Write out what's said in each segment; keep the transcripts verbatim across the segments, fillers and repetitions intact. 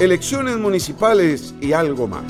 elecciones municipales y algo más.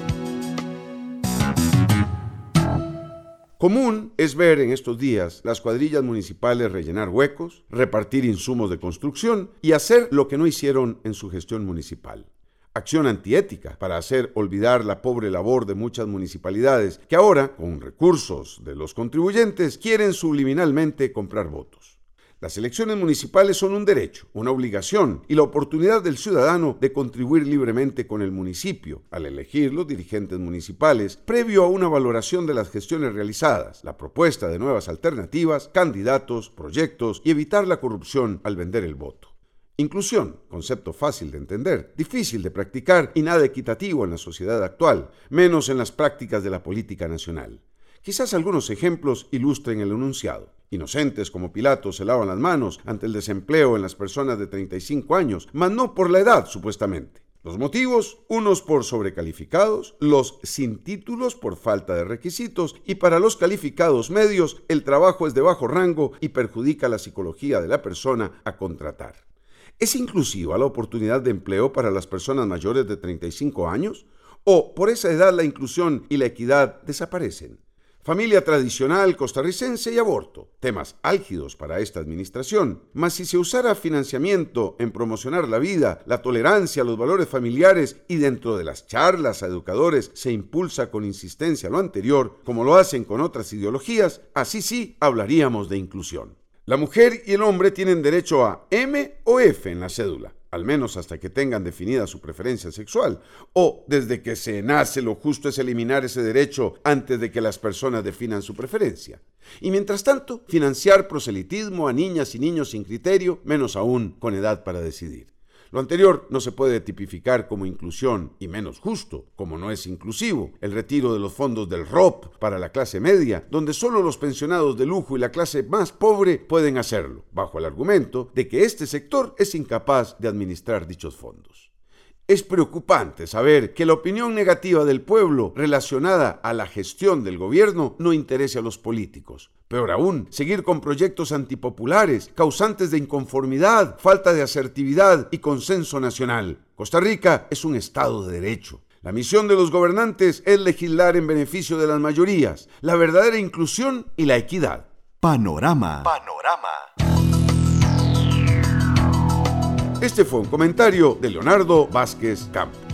Común es ver en estos días las cuadrillas municipales rellenar huecos, repartir insumos de construcción y hacer lo que no hicieron en su gestión municipal. Acción antiética para hacer olvidar la pobre labor de muchas municipalidades que ahora, con recursos de los contribuyentes, quieren subliminalmente comprar votos. Las elecciones municipales son un derecho, una obligación y la oportunidad del ciudadano de contribuir libremente con el municipio al elegir los dirigentes municipales, previo a una valoración de las gestiones realizadas, la propuesta de nuevas alternativas, candidatos, proyectos y evitar la corrupción al vender el voto. Inclusión, concepto fácil de entender, difícil de practicar y nada equitativo en la sociedad actual, menos en las prácticas de la política nacional. Quizás algunos ejemplos ilustren el enunciado. Inocentes como Pilato se lavan las manos ante el desempleo en las personas de treinta y cinco años, mas no por la edad, supuestamente. Los motivos, unos por sobrecalificados, los sin títulos por falta de requisitos y para los calificados medios el trabajo es de bajo rango y perjudica la psicología de la persona a contratar. ¿Es inclusiva la oportunidad de empleo para las personas mayores de treinta y cinco años? ¿O por esa edad la inclusión y la equidad desaparecen? Familia tradicional costarricense y aborto, temas álgidos para esta administración, mas si se usara financiamiento en promocionar la vida, la tolerancia, los valores familiares y dentro de las charlas a educadores se impulsa con insistencia lo anterior, como lo hacen con otras ideologías, así sí hablaríamos de inclusión. La mujer y el hombre tienen derecho a M o F en la cédula, al menos hasta que tengan definida su preferencia sexual, o desde que se nace lo justo es eliminar ese derecho antes de que las personas definan su preferencia. Y mientras tanto, financiar proselitismo a niñas y niños sin criterio, menos aún con edad para decidir. Lo anterior no se puede tipificar como inclusión y menos justo, como no es inclusivo, el retiro de los fondos del R O P para la clase media, donde solo los pensionados de lujo y la clase más pobre pueden hacerlo, bajo el argumento de que este sector es incapaz de administrar dichos fondos. Es preocupante saber que la opinión negativa del pueblo relacionada a la gestión del gobierno no interese a los políticos. Peor aún, seguir con proyectos antipopulares, causantes de inconformidad, falta de asertividad y consenso nacional. Costa Rica es un Estado de derecho. La misión de los gobernantes es legislar en beneficio de las mayorías, la verdadera inclusión y la equidad. Panorama. Panorama. Este fue un comentario de Leonardo Vázquez Campos.